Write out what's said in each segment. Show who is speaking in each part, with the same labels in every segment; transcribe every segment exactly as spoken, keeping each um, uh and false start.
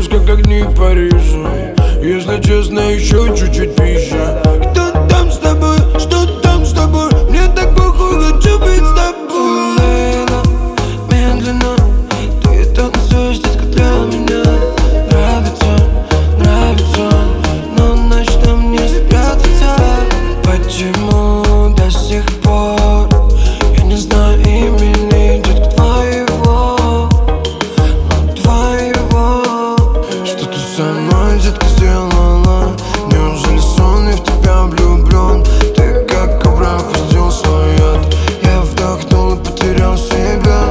Speaker 1: близко, как огни Парижа. Если честно, еще чуть-чуть пища. Кто там с тобой, что там с тобой? Мне так похуй, хочу быть с тобой. Лейла, медленно ты танцуешь, детка, для меня. Нравится, нравится, но ночь там не спрятаться. Почему до сих пор я не знаю имени, детка, твоего, но твоего? Что ты со мной, детка, сделала? Неужели сон, я в тебя влюблен? Ты как кобра пустил свой яд. Я вдохнул и потерял себя.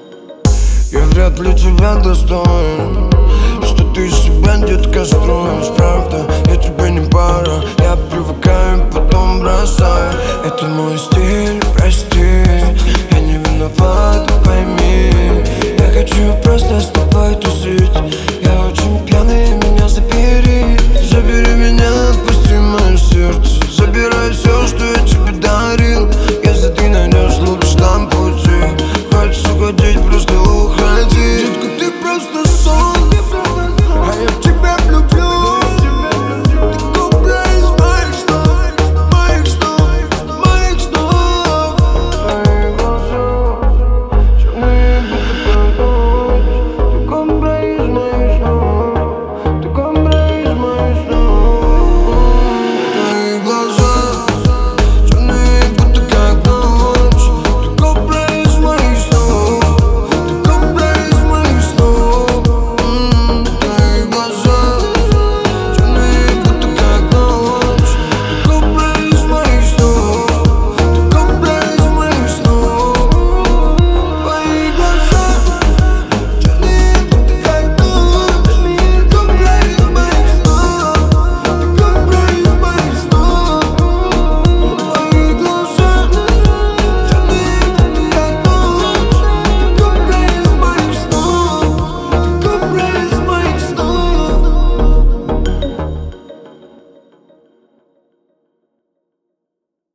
Speaker 1: Я вряд ли тебя достоин, что ты из себя, детка, строишь.